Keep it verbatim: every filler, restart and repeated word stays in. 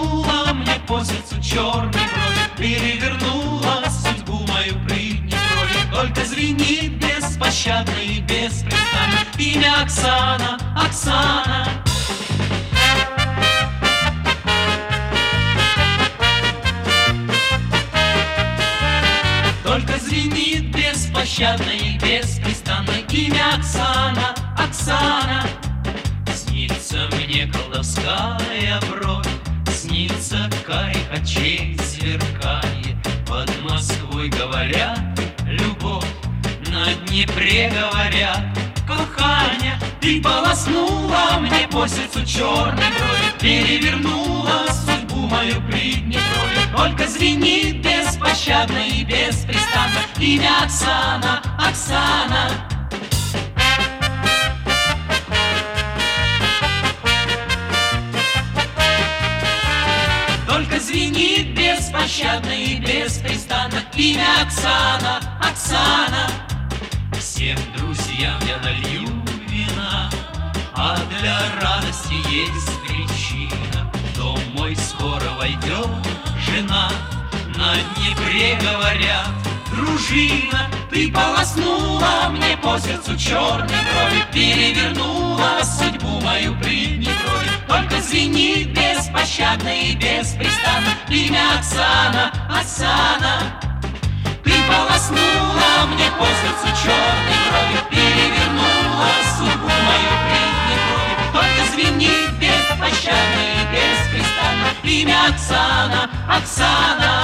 полоснула мне по сердцу черной брови, перевернула судьбу мою Приднестровье. Только звенит беспощадно и беспрестанно имя Оксана, Оксана. Только звенит беспощадно и беспрестанно имя Оксана, Оксана. Снится мне колдовская бровь, снится карий очей сверкает. Под Москвой говорят любовь, на Днепре говорят коханя. Ты полоснула мне по сердцу черной брови, перевернула судьбу мою Приднестровье. Только звенит беспощадно и беспрестанно имя Оксана, Оксана. Только звенит беспощадно и беспрестанно имя Оксана, Оксана. Всем друзьям я налью вина, а для радости есть причина. В дом мой скоро войдет жена, на Днепре говорят дружина. Ты полоснула мне по сердцу черной брови, перевернула судьбу мою Приднестровье. Только звенит беспощадно и беспрестанно имя Оксана, Оксана. Ты полоснула мне по сердцу черной брови, перевернула судьбу мою Приднестровье. Только звенит беспощадно и беспрестанно имя Оксана, Оксана.